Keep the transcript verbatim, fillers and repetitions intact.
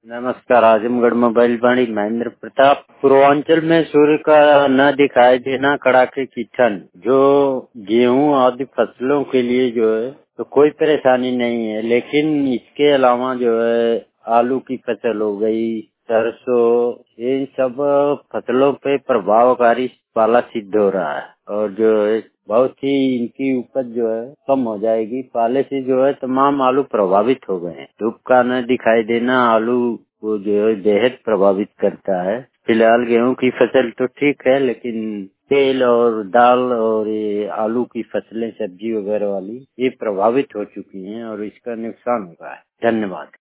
नमस्कार। आजमगढ़ मोबाइल वाणी महेंद्र प्रताप। पूर्वांचल में सूर्य का न दिखाई देना, कड़ाके की ठंड, जो गेहूं आदि फसलों के लिए जो है तो कोई परेशानी नहीं है, लेकिन इसके अलावा जो है आलू की फसल हो गई, सरसों, इन सब फसलों पे प्रभावकारी पाला सिद्ध हो रहा है और जो है बहुत ही इनकी उपज जो है कम हो जाएगी। पाले से जो है तमाम आलू प्रभावित हो गए हैं। धूप का न दिखाई देना आलू को जो है बेहद प्रभावित करता है। फिलहाल गेहूं की फसल तो ठीक है, लेकिन तेल और दाल और ये आलू की फसलें, सब्जी वगैरह वाली, ये प्रभावित हो चुकी हैं और इसका नुकसान हुआ है। धन्यवाद।